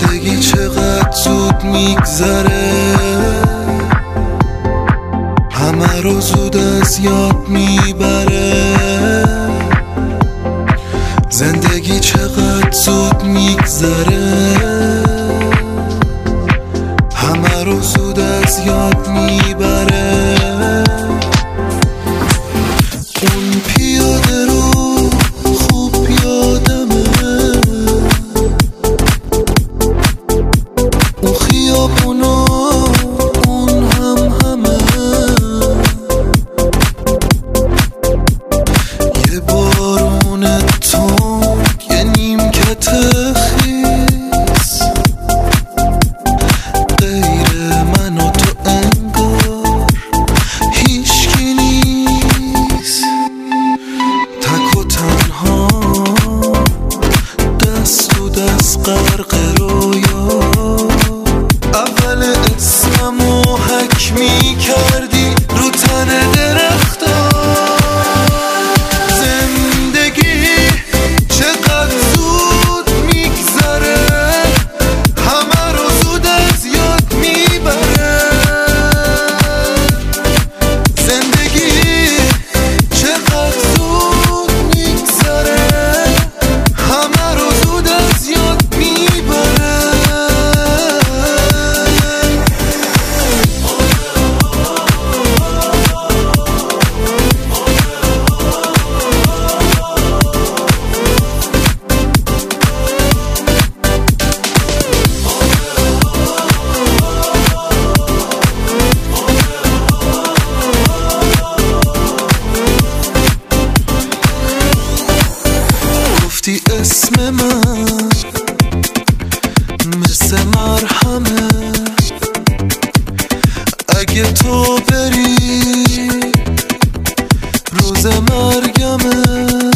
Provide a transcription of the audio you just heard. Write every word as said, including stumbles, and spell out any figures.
زندگی چقدر زود میگذره، همه رو زود از یاد میبره. زندگی چقدر زود میگذره، همه رو زود از یاد میبره. اون پیاده رو خوب یادمه، اون خیابونا اون هم همه، یه بارون تند یه نیمکت خیس، غیر من و تو انگار هیچکی نیست. تک و تنها دست تو دست غرق رویا، اول اسممو حک می کردی رو تن درختا. زندگی چقدر زود میگذره، همه رو زود از یاد میبره. زندگی چقدر زود میگذره، همه رو زود از یاد میبره. گفتی اسم من مثل مرهمه، اگه تو بری روز مرگمه.